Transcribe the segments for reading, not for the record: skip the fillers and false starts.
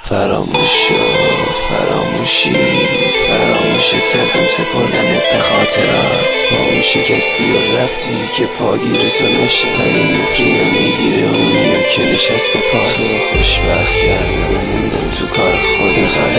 فراموشت کردم، سپردمت به خاطرات. با اون شکستی و رفتی که پاگیر تو نشه، ولی نفرینم میگیره اونیا که نشست به پاس. تو خوشبخت کردم و موندم تو کار خودم. سال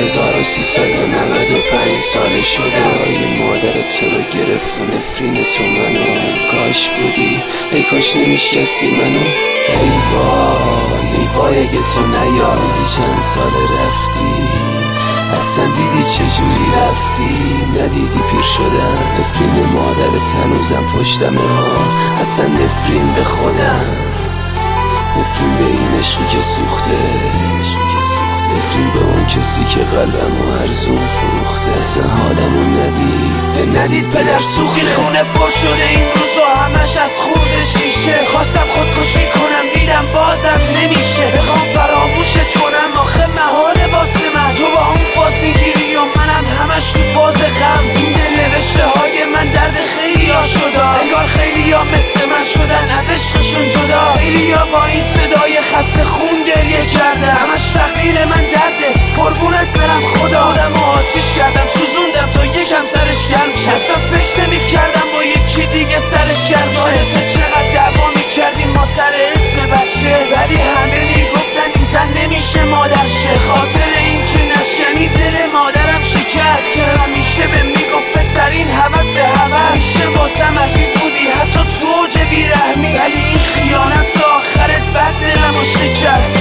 1395 سال شده های مادرت تو رو گرفت و نفرین تو منو. کاش بودی، ای کاش نمیشکستی منو. ای وای اگه تو نیادی چند سال رفتی، اصلا دیدی چجوری رفتی؟ ندیدی پیر شدن، نفرین مادرت هنوزم پشتمه ها. اصلا نفرین به خودم، نفرین به این عشقی که سوخته، نفرین به اون کسی که قلبمو ارزون فروخته. اصلا حالمو ندید پدر سوخته. خونه پر شده این روزا همش از خورد شیشه. خواستم خودکشی کنم دیدم بازم نمیشه. بخوام فراموشت کنم آخه مهاره واسه من. تو با اون فاز میگیری و منم همش تو فاز غم. این دل نوشته های من درد خیلی ها شده، انگار خیلی ها مثل من شدن از عشقشون جدا. خیلی ها با این صدای خسته خون گریه کرده، همش تقدیر من درده. قربونت برم خدا، خودم آتیش کردم سوزوندم تا یکم سرش گرم شه. اصلا فکر نمی کردم با یکی دیگه سرش گرم شه. چقدر دعوا میکردیم ما سر اسم بچه، ولی همه میگفتن این زن نمیشه مادر شه. خاطر این که نشکنی دل مادرم شکست، که همیشه به میگفت پسرین هوس همیشه واسم عزیز بودی حتی تو اوج بیرحمی، ولی این خیانت تا آخرت بد دلمو شکست.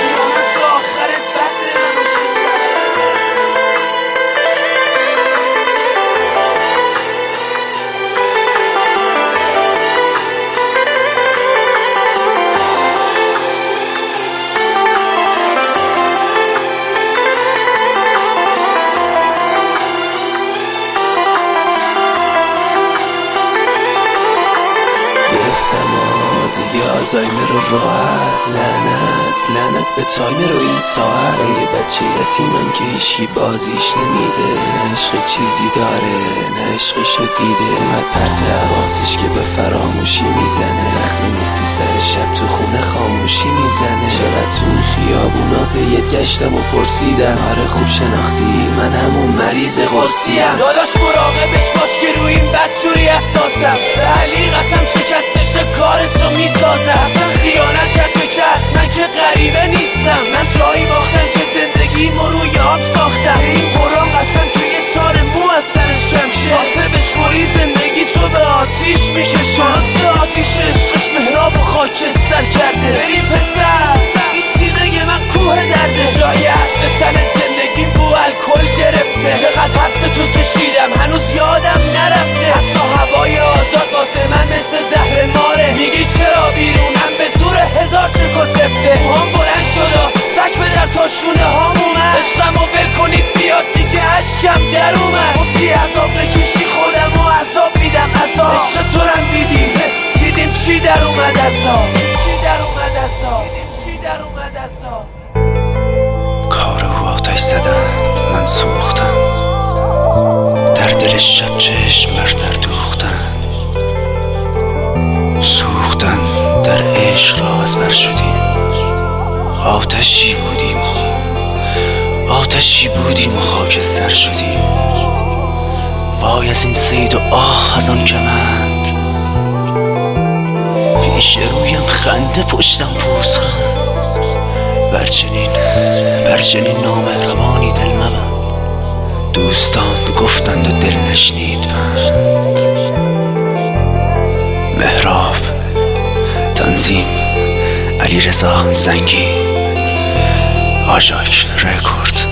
آلزایمر رو راحت، لعنت به تایمر و این ساعت. یه بچه یتیمم که هیچکی بازیش نمیده، نه عشق چیزی داره نه عشقشو دیده. اومد پرت حواسش که به فراموشی میزنه، وقتی نیستی سر شب تو خونه خاموشی میزنه. چقدر تو این خیابونا پیت گشتم و پرسیدم، آره خوب شناختی من همون مریض قرصیم. داداش مراقبش باش که روی این بدجوری اساسم. به علی قسم شکستش کارتو میسازم. اصلا خیانت کرد که کرد، من که غریبه نیستم. من جایی باختم که زندگیمو روی آب ساختم. این قرآن قسم که یه تار مو از سرش کم شه. ساسه بشماری زندگی تو به آتیش میکشه. راست آتیش عشقش مهراب و خاکستر کرده. بریم پسر این سینه من کوه درده. جای عطر تنت زندگی بو الکل گرفته. چقدر حبس تو کشیدم هنوز یادم نرفته. حتی هوای آزاد واسه من مثل زهر ماره. میگی چرا بیرونم به زور هزار چکو سفته. موهام بلند شدا سک به در تا شونه هام اومد. عشقم و ول کنید بیاد دیگه عشقم در اومد. گفتی عذاب بکشی خودم و عذاب میدم عذاب. عشق تو رم دیدیم چی در اومد عذاب. کار او آتش زدن من سوختم، در دل شب چشم بر در دوختن. سوختن در عشق را از بر شدیم. آتشی بودیم و خاکستر شدیم. وای از این صید و آه از آن کمند. پیش رویم خنده پشتم پوزخند. برچنین نامهربانی دل مبند. دوستان گفتند و دل نشنید بند. مهراب تنظیم علیرضا زنگی، آژاک رکورد.